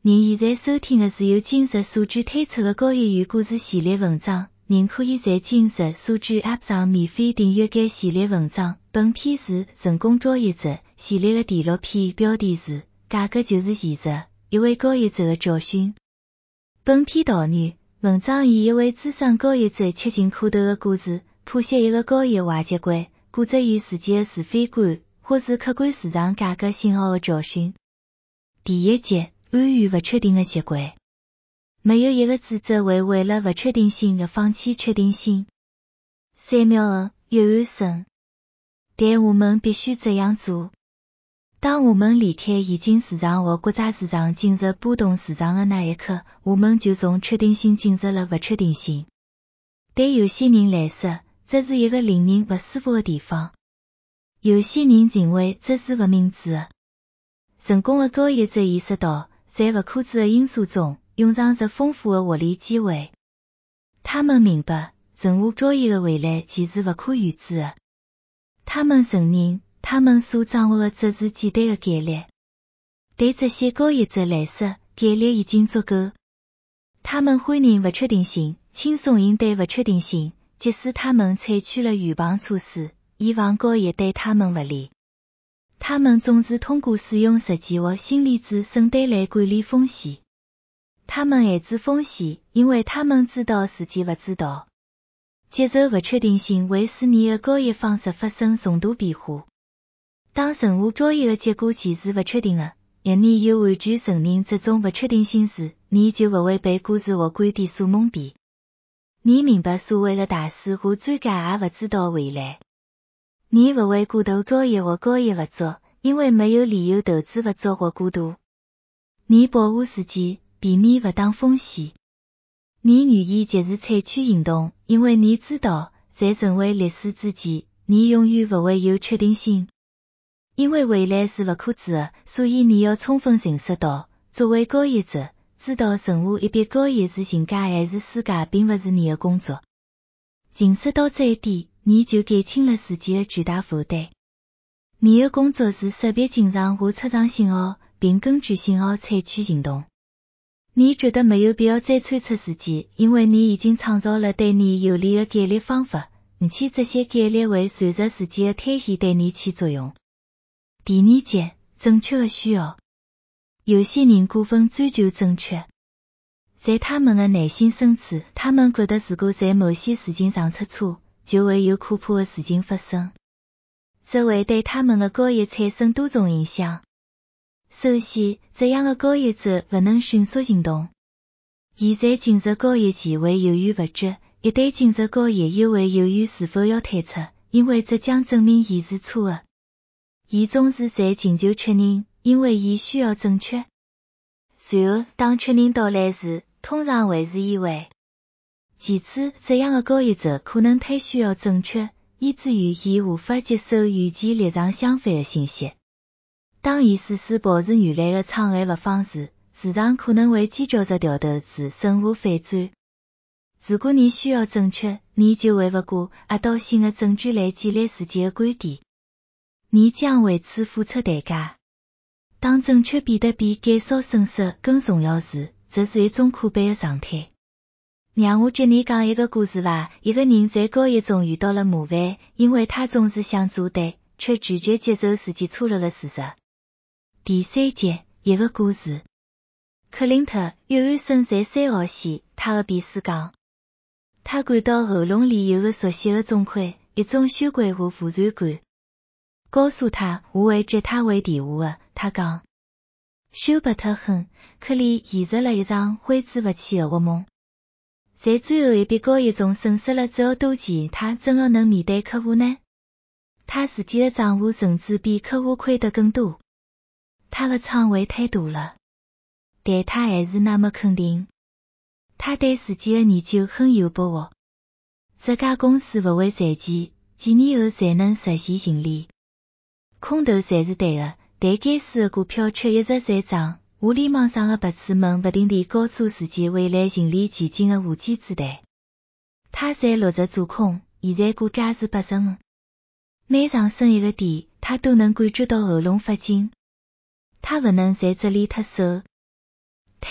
您现在收听的是由今日所知推出的高业余故事系列文章，您可以在今日所知 App 上免费订阅该系列文章。本篇是成功高业者系列的第6篇，标题是价格就是现实，一位高业者的教训。本篇导语，文章以一位资深高业者切近可头的故事，剖析一个高业坏习惯，固执于自己的是非观，或是客观市场价格信号的教训。第1节，安于不确定的习惯。没有一个组织会为了不确定性而放弃确定性。3秒2，约翰森。但我们必须这样做。当我们离开已经市场和国家市场进入波动市场的那一刻，我们就从确定性进入了不确定性。对有些人来说，这是一个令人不舒服的地方。有些人认为这是不明智的。成功的高业者意识到，在不可知的因素中蕴藏着丰富的获利机会。他们明白，任何交易的未来其实不可预知的。他们承认，他们所掌握的只是简单的概率。对这些高业者来说，概率已经足够。他们欢迎不确定性，轻松应对不确定性，即使他们采取了预防措施，以防高业对他们不利。他们总是通过使用实际或心理智审对来管理风险。他们限制风险，因为他们知道自己不知道。接受不确定性会使你的交易方式发生重大变化。当任何交易的结果其实不确定的，而你又完全承认这种不确定性时，你就不会被故事或观点所蒙蔽。你明白所谓的大师和专家也不知道未来。你不会过度交易或交易不足，因为没有理由投资不足或过度。你保护自己，避免不当风险。你愿意及时采取行动，因为你知道，在成为历史之前，你永远不会有确定性。因为未来是不可知的，所以你要充分认识到，作为交易者，知道任何一笔交易是赢家还是输家并不是你的工作。认识到这一点，你就减轻了自己的巨大负担。你的工作是识别进场和出场信号，并根据信号采取行动。你觉得没有必要再催促自己，因为你已经创造了对你有利的概率方法，而且这些概率会随着时间的推移对你起作用。第2节，正确的需要。有些人过分追求正确。在他们的内心深处，他们觉得如果在某些事情上出错，就会有可怕的事情发生。这会对他们的交易产生多种影响。首先，这样的交易者不能迅速行动。现在进入交易前会犹豫不决，一旦进入交易又会犹豫是否要退出，因为这将证明伊是错的。伊总是在寻求确认，因为伊需要正确。随后，当确认到来时，通常会是意外。其次，这样的交易者可能太需要正确，以至于伊无法接受与其立场相反的信息。当伊试试保持原来的场合不放时，市场可能会尖叫着掉头至甚或反转。如果你需要正确，你就会不过压倒性的证据来建立自己的观点。你将为此付出代价。当正确变得比减少损失更重要时，这是一种可悲的状态。让我接你讲一个故事吧。一个人在交易中遇到了麻烦，因为他总是想做对，却拒绝接受自己错了的事实。第3节，一个故事。克林特·约翰森在3号线，他的便士讲。他感到喉咙里有个熟悉的钟馗，一种羞愧和负罪感。告诉他，我会接他回电话的，他讲。休伯特很，克里现实了一场挥之不去的噩梦。在最后一笔交易中损失了这么多钱，他怎么能面对客户呢？他自己的账户甚至比客户亏得更多。他的仓位太大了，但他还是那么肯定。他对自己的研究很有把握。这家公司不会赚钱，几年后才能实现盈利。空头侪是对的，但该市的股票却一直在涨。互联网上的白痴们不停地高出自己未来盈利前景的无稽之谈。他在落实做空，现在股价是80。每上升一个点，他都能感觉到喉咙发紧。他不能在这里脱手。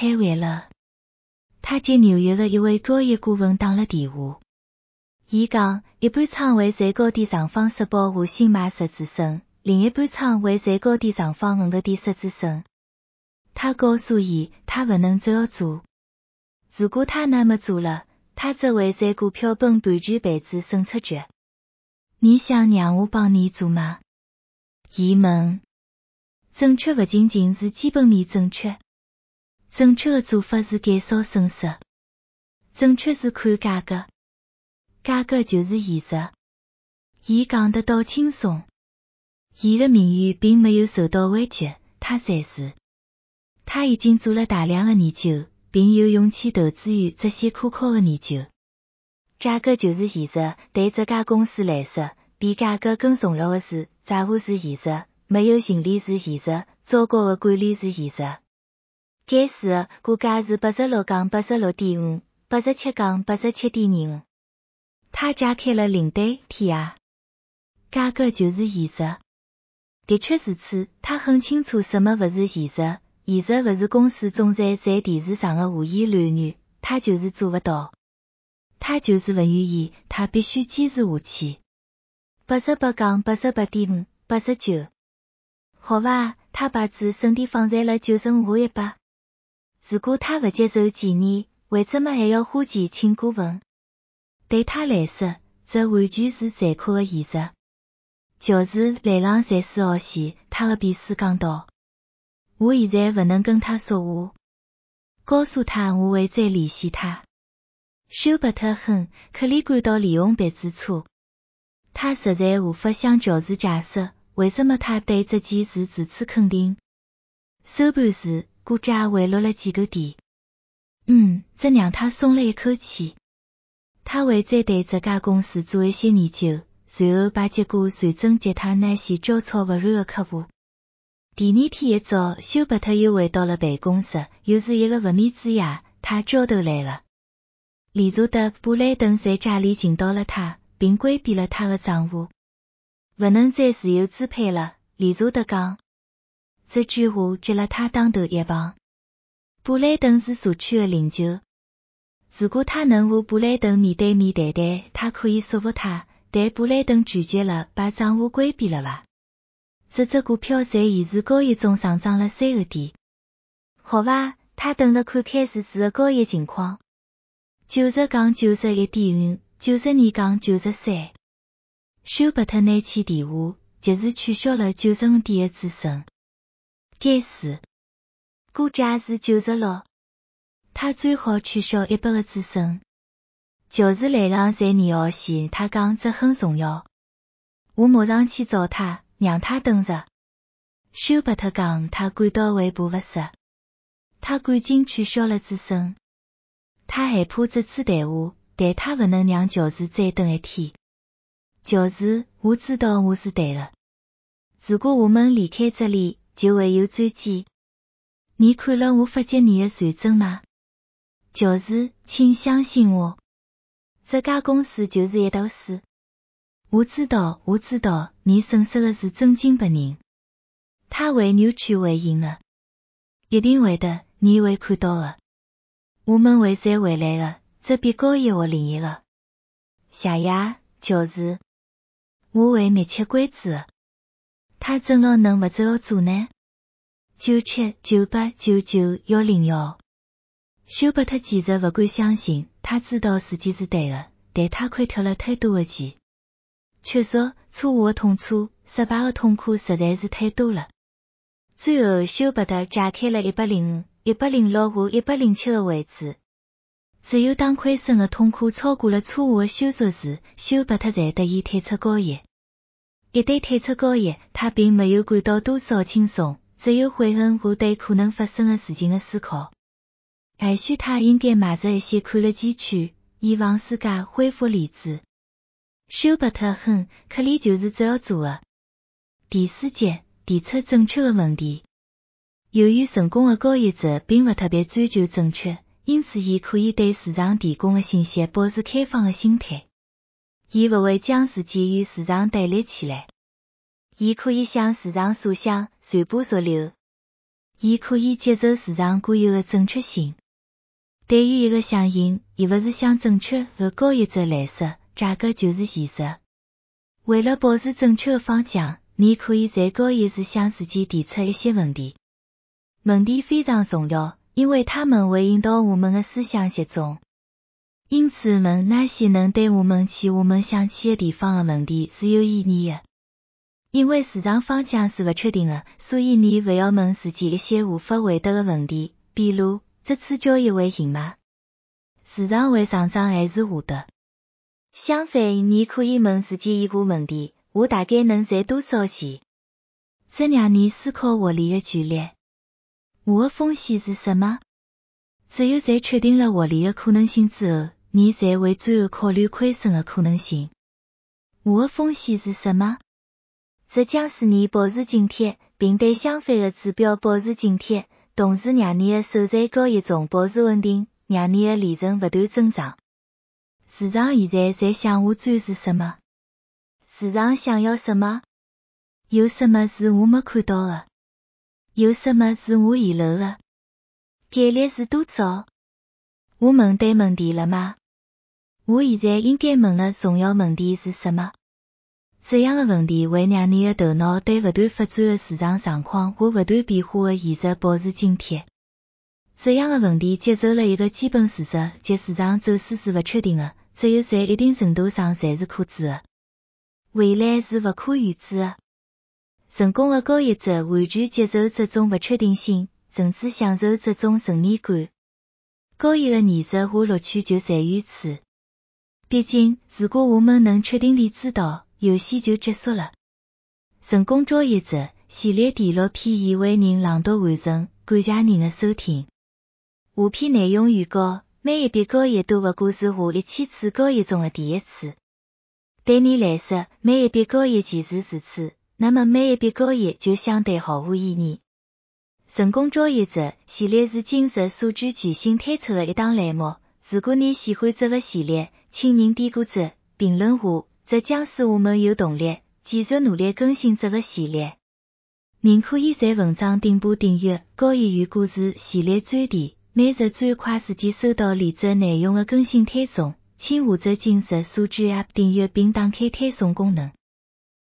开会了。他接纽约的一位专业顾问打了电话。伊讲，一般厂会最高点上方10保护新买10支绳，另一般厂会最高点上方50点10支绳。他告诉伊，他不能这样做。如果他那么做了，他则会在股票本版权牌子审出局。你想让我帮你做吗？伊问。正确不仅仅是基本面正确，正确的做法是减少损失。正确是看价格，价格就是现实。伊讲得倒轻松。伊的名誉并没有受到威胁，他才是。他已经做了大量的研究，并有勇气投资于这些可靠的研究。价格就是现实，对这家公司来说，比价格更重要的是，债务是现实，没有盈利是现实，糟糕的管理是现实。该市的股价是 86.86.5 87.87.25。他加开了领队，天啊！价格就是现实。的确如此，他很清楚什么不是现实。现实不是公司总裁在电视上的胡言乱语，他就是做不到。他就是不愿意，他必须坚持下去。88.88.5 89。好吧，他把自身体放在了95和100。如果他不接受建议，为什么还要花钱请顾问？对他来说，这完全是残酷的现实。乔治来上34号线，他和秘书讲道。我现在不能跟他说话。告诉他我会再联系他。休伯特哼，克里感到脸红鼻子粗。他实在无法向乔治解释，为什么他对这件事如此肯定。收盘时，股价回落了几个点。这让他松了一口气。他会再对这家公司做一些研究，随后把结果传真给他那些焦躁不安的客户。第二天一早，休伯特又回到了办公室，又是一个不眠之夜，他焦头来了。理查德·布莱登在家里请到了他，并规闭了他的账户。不能再自由支配了，理查德讲。这句话激了他当头一棒。布莱登是社区的领袖。如果他能和布莱登面对面谈谈，他可以说服他，但布莱登拒绝了，把账户关闭了吧。这只股票在现时交易中上涨了3个点。好吧，他等着看开市时的交易情况。90.91.5 92.93。休伯特拿起电话，及时取消了95点的止损。该市股价是96。他最好取消100个止损。乔治来上32号线，他讲这很重要。我马上去找他，让他等着。休伯特讲他感到胃部不适。他赶紧取消了止损。他害怕这次谈话，但他不能让乔治再等一天。乔治，我知道我是对的。如果我们离开这里，就会有转机。你看了我发给你的传真吗？乔治，请相信我。这家公司就是一头屎。我知道，你损失的是真金白银。他会扭曲回应的。一定会的，你会看到的。我们会再回来的，这比交易或另一个。谢谢，乔治。我会密切关注的。他正好能不这样做呢？97 98 99 101。休伯特简直不敢相信，他知道事情是对的，但他亏掉了太多的钱。确实，错误的痛楚，失败的痛苦实在是太多了。最后，休伯特解开了105、106和107的位置。只有当亏损的痛苦超过了错误的修复时，休伯特才得以退出交易。一旦退出交易，他并没有感到多少轻松，只有悔恨和对可能发生的事情的思考。也许他应该买入一些看得见区，以防自家恢复理智。休伯特哼，克里就是这样做的。第4节，提出正确的问题。由于成功的交易者并不特别追求正确，因此伊可以对市场提供的信息保持开放的心态。伊不会将自己与市场对立起来。伊可以向市场所想，随波逐流。 伊可以接受市场固有的正确性。对于一个响应，伊勿是想正确和高一只来说，价格就是现实。为了保持正确的方向，你可以在高一时向自己提出一些问题。问题非常重要，因为它们会引导我们的思想集中。因此问那些能带我们去我们想去的地方的问题是有意义的。因为市场方向是不确定的，所以你不要问自己一些无法回答的问题，比如这次交易会赢吗？市场会上涨还是下跌？相反，你可以问自己一个问题，我大概能赚多少钱？这让你思考获利的距离。我的风险是什么？只有在确定了获利的可能性之后，你才会最后考虑亏损的可能性。我的风险是什么？这将使你保持警惕，并对相反的指标保持警惕，同时让你的收在交易中保持稳定，让你的利润不断增长。市场现在在向我展示什么？市场想要什么？有什么是我没看到的？有什么是我遗漏的？概率是多少？我问对问题了吗？我现在应该问的重要问题是什么？这样的问题会让你的头脑对不断发展的市场状况或不断变化的现实保持警惕。这样的问题接受了一个基本事实，即市场走势是不确定的，只有在一定程度上才是可知的。未来是不可预知的。成功的交易者完全接受这种不确定性，甚至享受这种胜利感。交易的艺术和乐趣就在于此。毕竟，如果我们能确定地知道，游戏就结束了。成功交易者系列第6篇已为您朗读完成，感谢您的收听。下篇内容预告：每一笔交易都不过是下1000次交易中的第一次。对你来说，每一笔交易其实如此，那么每一笔交易就相对毫无意义。成功交易者系列是今日数据巨星推出的一档栏目。如果你喜欢这个系列，请您点个赞，评论下，这将使我们有动力继续努力更新这个系列。您可以在文章顶部订阅交易员故事系列专题，每日最快时间收到连载内容的更新推送，请下载今日数据 App 订阅并打开推送功能。